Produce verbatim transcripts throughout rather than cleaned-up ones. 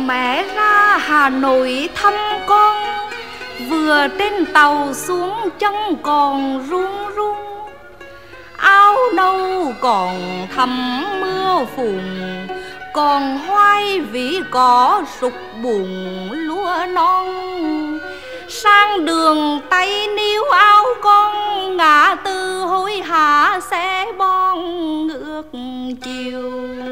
mẹ ra Hà Nội thăm con, vừa trên tàu xuống chân còn run run. Áo nâu còn thấm mưa phùn, còn hoai vỉ cỏ sụp bùn lúa non. Sang đường tay níu áo con, ngã tư hối hả xe bon ngược chiều.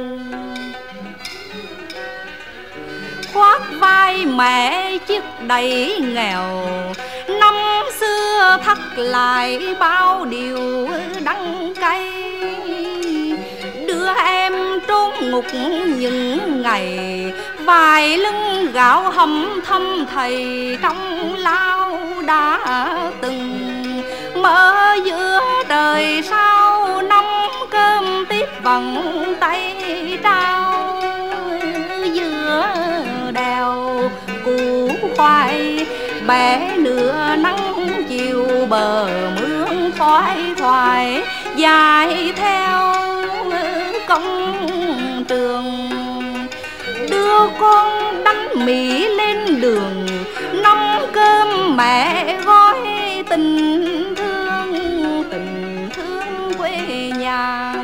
Khoác vai mẹ chiếc đẩy nghèo, năm xưa thắt lại bao điều đắng cay. Đưa em trốn ngục những ngày, vài lưng gạo hầm thâm thầy trong lao đã từng. Mơ giữa trời sao năm cơm tiếp vòng tay trao, giữa đèo củ khoai bé nửa nắng chiều bờ mương thoái thoải dài theo công trường. Đưa con đánh Mỹ lên đường, năm cơm mẹ gói tình thương, tình thương quê nhà.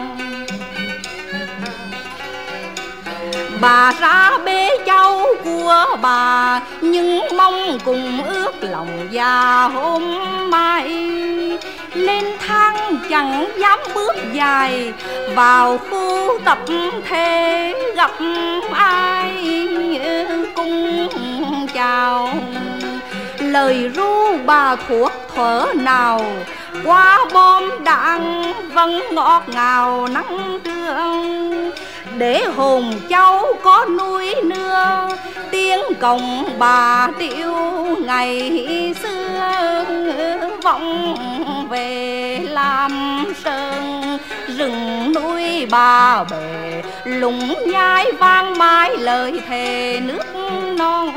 Bà ra bế cháu của bà, nhưng mong cùng ước lòng già hôm mai. Lên thang chẳng dám bước dài, vào khu tập thể gặp ai cùng chào. Lời ru bà thuộc thuở nào, qua bom đạn vẫn ngọt ngào nắng trưa. Để hồn cháu có núi nưa, tiếng cồng bà điệu ngày xưa. Vọng về Lam Sơn, rừng núi Ba Bể, lũng nhai vang mãi lời thề nước non.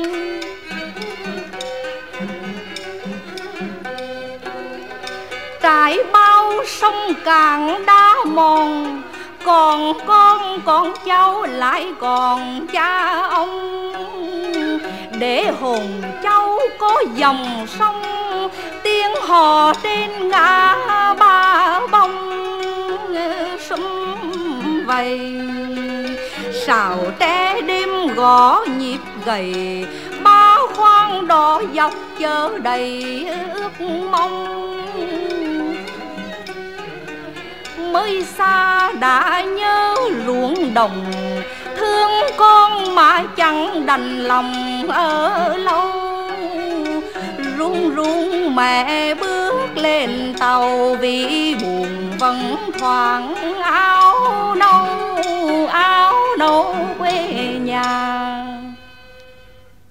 Trải bao sông cạn đá mòn, còn con còn cháu lại còn cha ông. Để hồn cháu có dòng sông, tiếng hò trên ngã ba bông sum vầy. Sào tre đêm gõ nhịp gầy, ba khoang đỏ dọc chở đầy ước mong. Mới xa đã nhớ ruộng đồng, thương con mà chẳng đành lòng ở lâu. Run run mẹ bước lên tàu, vì buồn vẫn thoáng áo.